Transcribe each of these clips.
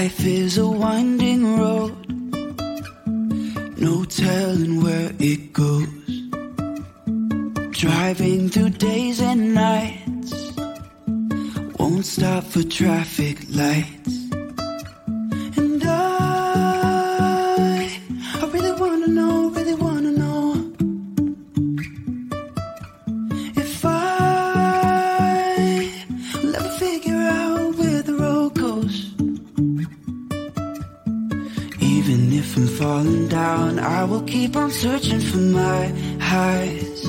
Life is a winding road, no telling where it goes. Driving through days and nights, won't stop for traffic lights. And I really wanna know if I will ever figure out where the road goes. Even if I'm falling down, I will keep on searching for my highs.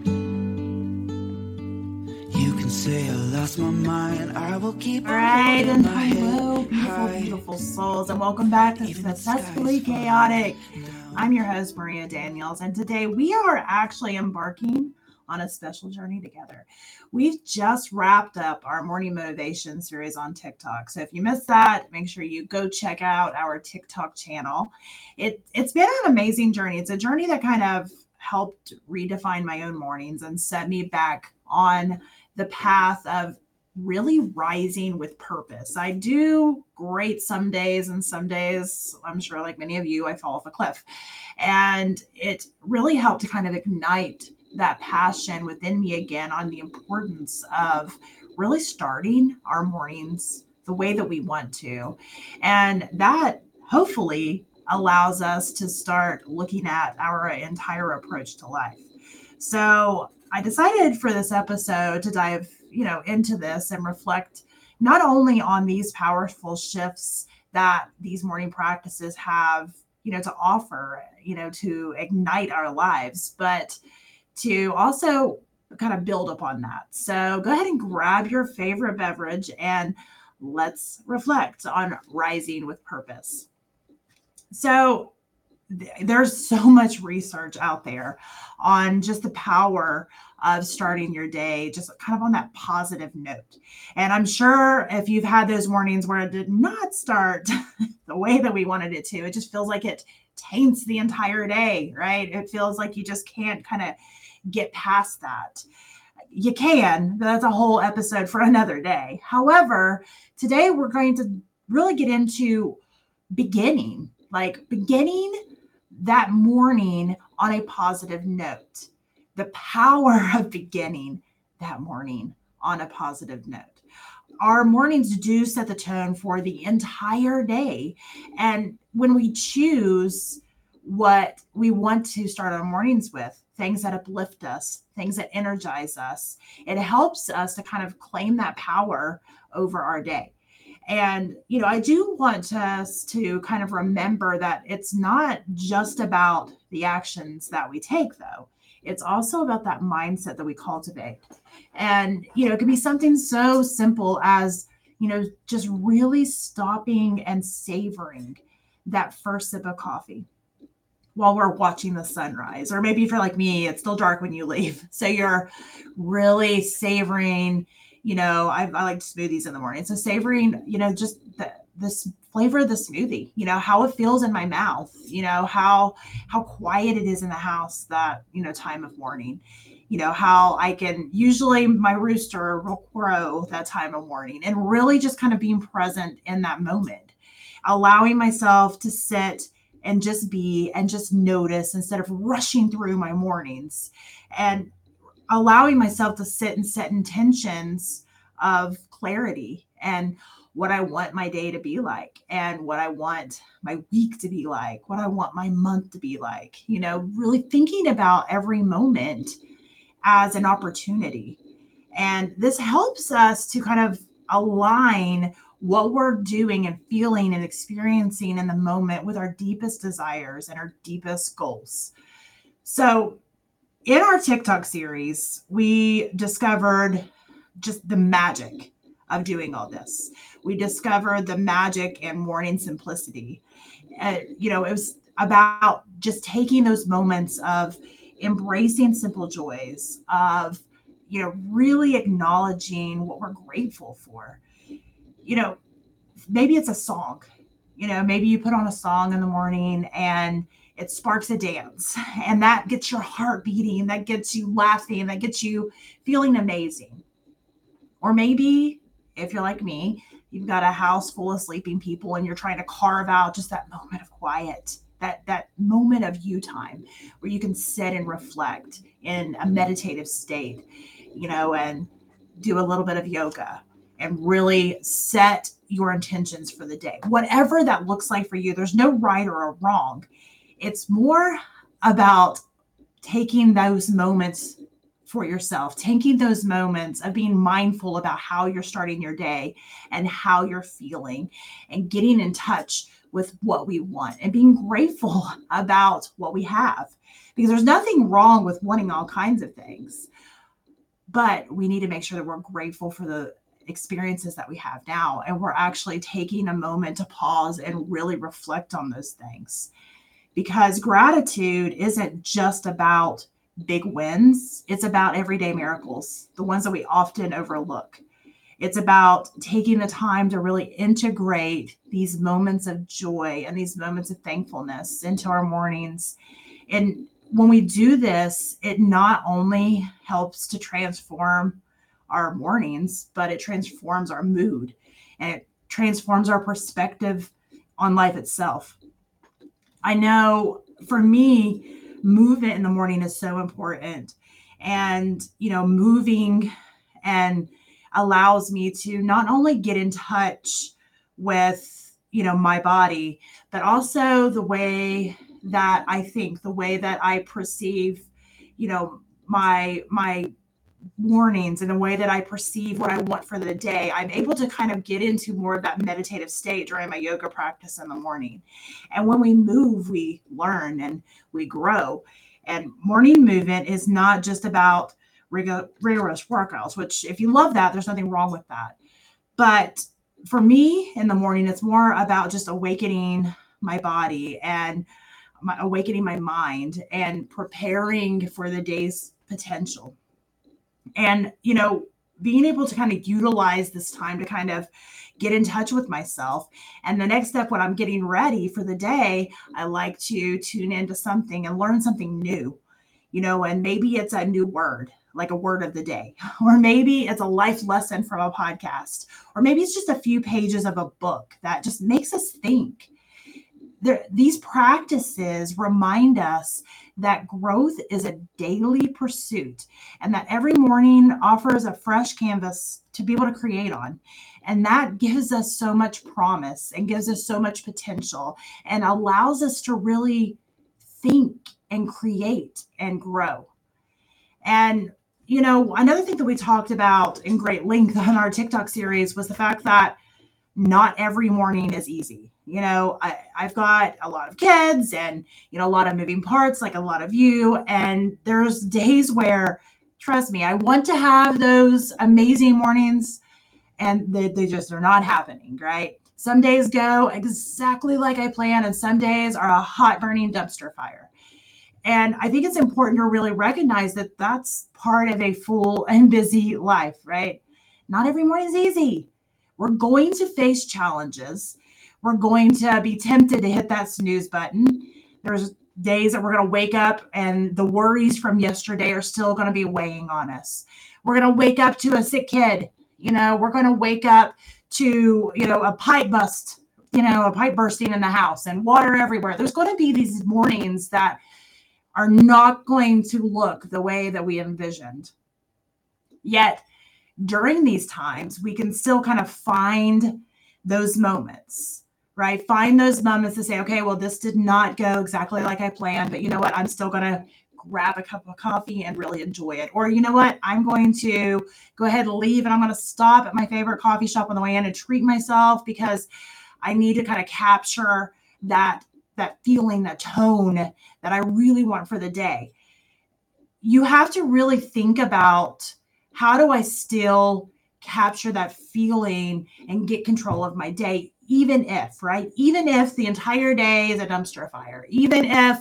You can say I lost my mind, I will keep on Alright, and my hello, head beautiful, high. beautiful souls, and welcome back to Successfully Chaotic. I'm your host, Maria Daniels, and today we are actually embarking on a special journey together. We've just wrapped up our morning motivation series on TikTok. So if you missed that, make sure you go check out our TikTok channel. It's been an amazing journey. It's a journey that kind of helped redefine my own mornings and set me back on the path of really rising with purpose. I do great some days, and some days, I'm sure like many of you, I fall off a cliff. And it really helped to kind of ignite that passion within me again on the importance of really starting our mornings the way that we want to. And that hopefully allows us to start looking at our entire approach to life. So I decided for this episode to dive, into this and reflect not only on these powerful shifts that these morning practices have, to offer, to ignite our lives, but to also kind of build upon that. So go ahead and grab your favorite beverage and let's reflect on rising with purpose. So there's so much research out there on just the power of starting your day, just kind of on that positive note. And I'm sure if you've had those mornings where it did not start the way that we wanted it to, it just feels like it taints the entire day, right? It feels like you just can't kind of get past that. You can, but that's a whole episode for another day. However, today we're going to really get into beginning that morning on a positive note. The power of beginning that morning on a positive note. Our mornings do set the tone for the entire day. And when we choose what we want to start our mornings with, things that uplift us, things that energize us, it helps us to kind of claim that power over our day. And, I do want us to kind of remember that it's not just about the actions that we take, though. It's also about that mindset that we cultivate. And, it can be something so simple as, just really stopping and savoring that first sip of coffee while we're watching the sunrise. Or maybe if you're like me, it's still dark when you leave. So you're really savoring, I like smoothies in the morning. So savoring, just this flavor of the smoothie, how it feels in my mouth, how quiet it is in the house that, time of morning, how I can usually my rooster will crow that time of morning, and really just kind of being present in that moment, allowing myself to sit and just be and just notice instead of rushing through my mornings, and allowing myself to sit and set intentions of clarity and what I want my day to be like, and what I want my week to be like, what I want my month to be like, really thinking about every moment as an opportunity. And this helps us to kind of align what we're doing and feeling and experiencing in the moment with our deepest desires and our deepest goals. So in our TikTok series, we discovered just the magic of doing all this. We discovered the magic in morning simplicity. It was about just taking those moments of embracing simple joys, of, really acknowledging what we're grateful for. Maybe it's a song, maybe you put on a song in the morning and it sparks a dance, and that gets your heart beating, that gets you laughing, that gets you feeling amazing. Or maybe if you're like me, you've got a house full of sleeping people and you're trying to carve out just that moment of quiet, that moment of you time where you can sit and reflect in a meditative state, and do a little bit of yoga and really set your intentions for the day. Whatever that looks like for you, there's no right or a wrong. It's more about taking those moments for yourself, taking those moments of being mindful about how you're starting your day and how you're feeling, and getting in touch with what we want and being grateful about what we have. Because there's nothing wrong with wanting all kinds of things, but we need to make sure that we're grateful for the experiences that we have now, and we're actually taking a moment to pause and really reflect on those things. Because gratitude isn't just about big wins. It's about everyday miracles, the ones that we often overlook. It's about taking the time to really integrate these moments of joy and these moments of thankfulness into our mornings. And when we do this, it not only helps to transform our mornings, but it transforms our mood and it transforms our perspective on life itself. I know for me, movement in the morning is so important. And, moving and allows me to not only get in touch with, my body, but also the way that I think, the way that I perceive, my mornings and the way that I perceive what I want for the day. I'm able to kind of get into more of that meditative state during my yoga practice in the morning. And when we move, we learn and we grow. And morning movement is not just about rigorous workouts, which if you love that, there's nothing wrong with that. But for me in the morning, it's more about just awakening my body and awakening my mind and preparing for the day's potential. And, being able to kind of utilize this time to kind of get in touch with myself. And the next step, when I'm getting ready for the day, I like to tune into something and learn something new, and maybe it's a new word, like a word of the day, or maybe it's a life lesson from a podcast, or maybe it's just a few pages of a book that just makes us think. These practices remind us that growth is a daily pursuit and that every morning offers a fresh canvas to be able to create on. And that gives us so much promise and gives us so much potential and allows us to really think and create and grow. And, another thing that we talked about in great length on our TikTok series was the fact that not every morning is easy. I've got a lot of kids and, a lot of moving parts, like a lot of you. And there's days where, trust me, I want to have those amazing mornings and they just are not happening, right? Some days go exactly like I planned and some days are a hot burning dumpster fire. And I think it's important to really recognize that that's part of a full and busy life, right? Not every morning is easy. We're going to face challenges. We're going to be tempted to hit that snooze button. There's days that we're going to wake up and the worries from yesterday are still going to be weighing on us. We're going to wake up to a sick kid. We're going to wake up to, a pipe bust, a pipe bursting in the house and water everywhere. There's going to be these mornings that are not going to look the way that we envisioned. Yet, during these times, we can still kind of find those moments, right? Find those moments to say, okay, well, this did not go exactly like I planned, but you know what? I'm still going to grab a cup of coffee and really enjoy it. Or you know what? I'm going to go ahead and leave and I'm going to stop at my favorite coffee shop on the way in and treat myself because I need to kind of capture that feeling, that tone that I really want for the day. You have to really think about, how do I still capture that feeling and get control of my day, even if the entire day is a dumpster fire, even if,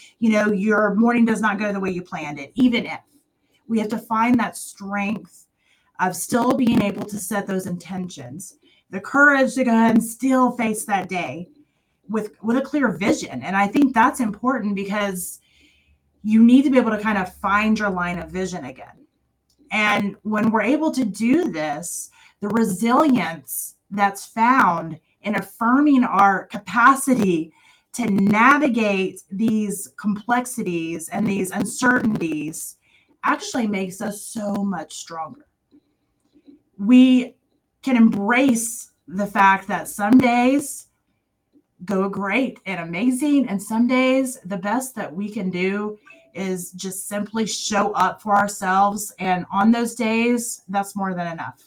your morning does not go the way you planned it, even if we have to find that strength of still being able to set those intentions, the courage to go ahead and still face that day with a clear vision. And I think that's important because you need to be able to kind of find your line of vision again. And when we're able to do this, the resilience that's found in affirming our capacity to navigate these complexities and these uncertainties actually makes us so much stronger. We can embrace the fact that some days go great and amazing, and some days the best that we can do is just simply show up for ourselves. And on those days, that's more than enough.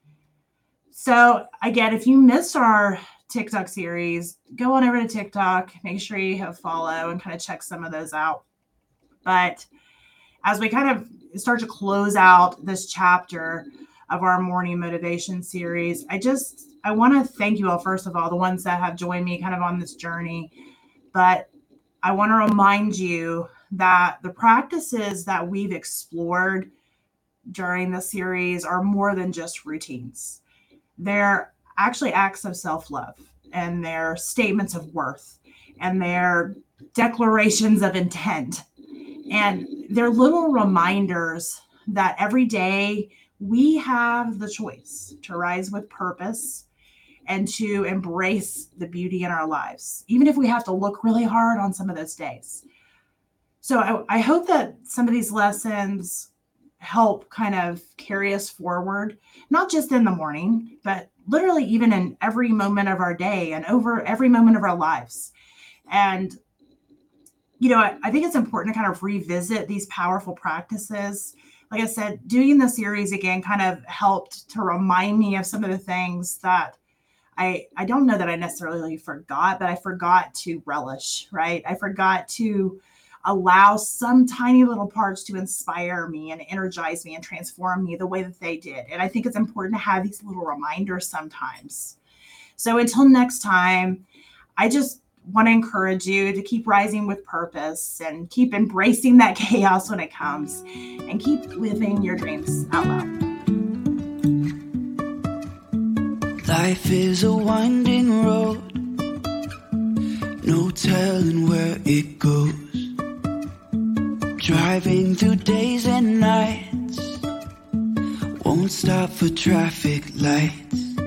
So again, if you missed our TikTok series, go on over to TikTok, make sure you have follow and kind of check some of those out. But as we kind of start to close out this chapter of our morning motivation series, I want to thank you all, first of all, the ones that have joined me kind of on this journey. But I want to remind you that the practices that we've explored during the series are more than just routines. They're actually acts of self-love, and they're statements of worth, and they're declarations of intent. And they're little reminders that every day we have the choice to rise with purpose and to embrace the beauty in our lives, even if we have to look really hard on some of those days. So I hope that some of these lessons help kind of carry us forward, not just in the morning, but literally even in every moment of our day and over every moment of our lives. And, I think it's important to kind of revisit these powerful practices. Like I said, doing the series again kind of helped to remind me of some of the things that I don't know that I necessarily forgot, but I forgot to relish, right? I forgot to allow some tiny little parts to inspire me and energize me and transform me the way that they did. And I think it's important to have these little reminders sometimes. So until next time, I just want to encourage you to keep rising with purpose and keep embracing that chaos when it comes, and keep living your dreams out loud. Life is a winding road, no telling where it goes. Driving through days and nights, won't stop for traffic lights.